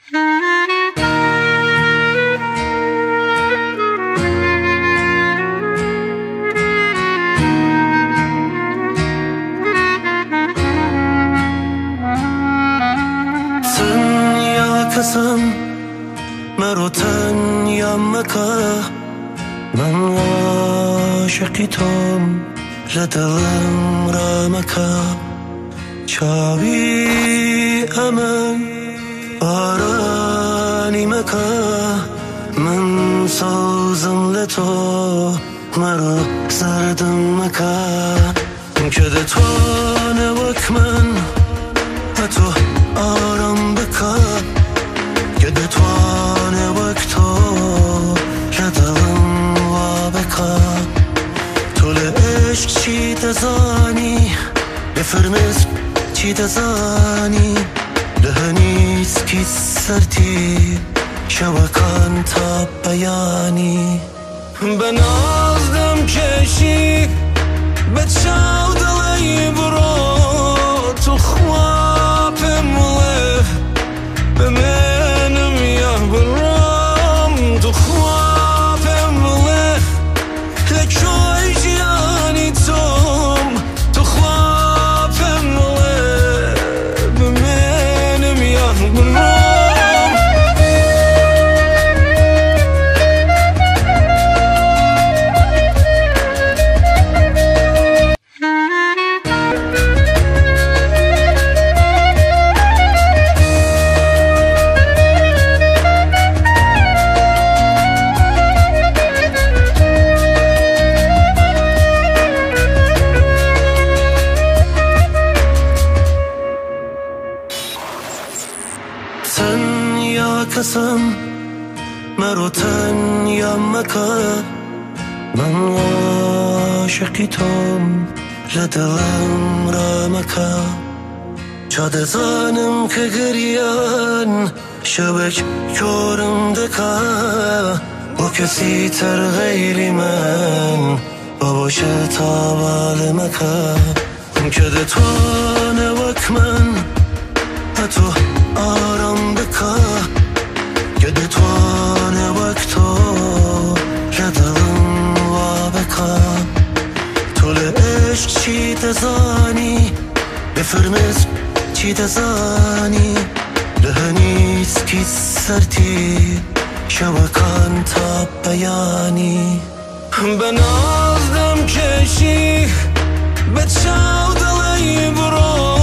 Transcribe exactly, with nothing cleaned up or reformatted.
کسم مرو تنیم مکه من عاشقی توم لدلم را مکه چاوی امن بارانی مکه من سوزم لتو مرو زردم مکه که ده توانه وک من تو آرام بکه که ده توانه وک تو لدلم و بکه طول عشق چی تزانی بفرمز چی تزانی دهنیز کی سرتی شوکان تا بیانی بنازدم کشی به چاو دلی برو تو خوابم له بمنم یا برام تو خوابم له لکوی جیانی توم تو خوابم له بمنم یا برام کسم مرو تنیم مکه من عاشقی توم لدلم را مکه چاده زانم که گریان شبک کورم دکه با کسی تر غیری من باباشه تا بال مکه که ده توانه وک من تو آرام بکه که ده توانه وک تو لدلم و بکه طول عشق چی تزانی بفرمز چی تزانی دهنیز کی سرتی شوکان تا بیانی بنازدم کشی به چاو دلی برو